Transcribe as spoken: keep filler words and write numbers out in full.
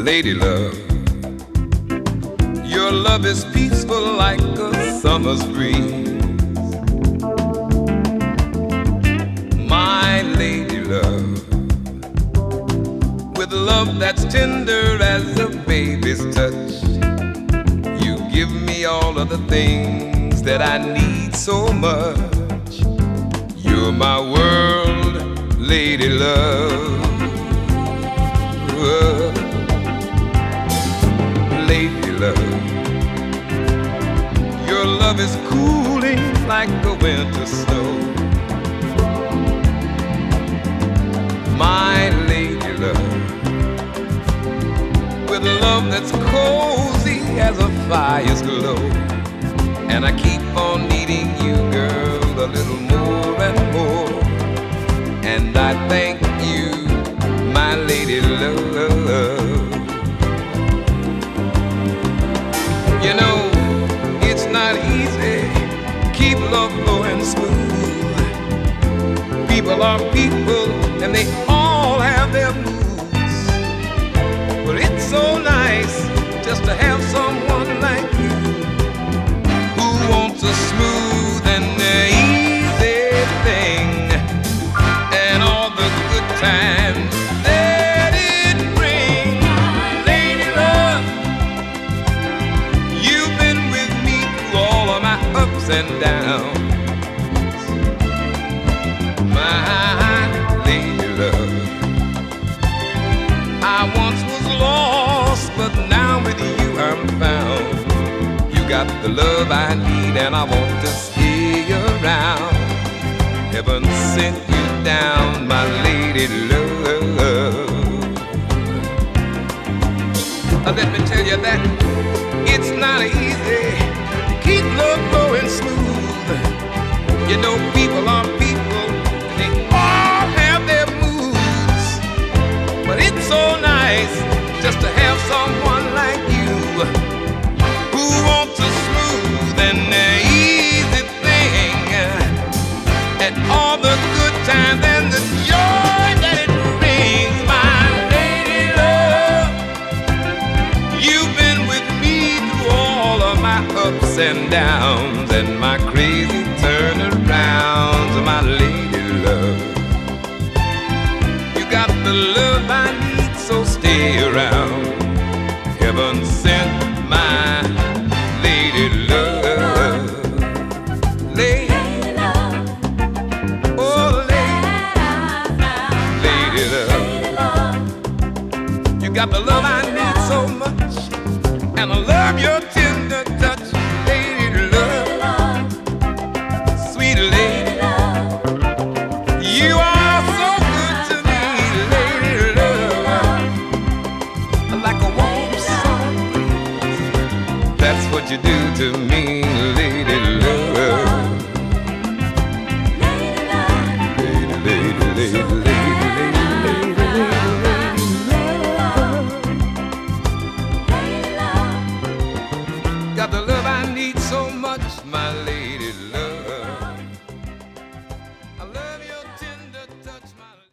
lady love. Your love is peaceful like a summer's breeze. My lady love, with love that's tender as a baby's touch, you give me all of the things that I need so much. You're my world, lady love. Lady love, your love is cooling like the winter snow. My lady love, with love that's cozy as a fire's glow. And I keep on needing you, girl, a little more and more. And I thank you, my lady love. You know, it's not easy, keep love going smooth. People are people, and they all have their moods. But it's so nice just to have someone like you, who wants a smooth and easy thing, and all the good times that it brings. Lady love, you've been with me through all of my ups and downs. My lady love, I once was lost, but now with you I'm found. You got the love I need, and I want to stay around. Heaven sent you down, my lady love. Uh, Let me tell you that it's not easy to keep love going smooth. You know, people are people, they all have their moods. But it's so nice just to have someone like you, who wants a smooth and easy thing, and all the good times and the joy that it brings. My lady love, you've been with me through all of my ups and downs, and my crazy turnarounds. My lady love, you got the love I need, so stay around. Heaven sent my lady love. Lady love, oh lady, lady love, you got the love I need so much, and I love your tender touch. Lady love, sweet lady love, you are so good to me. Lady love, like a warm sun breeze, that's what you do to me.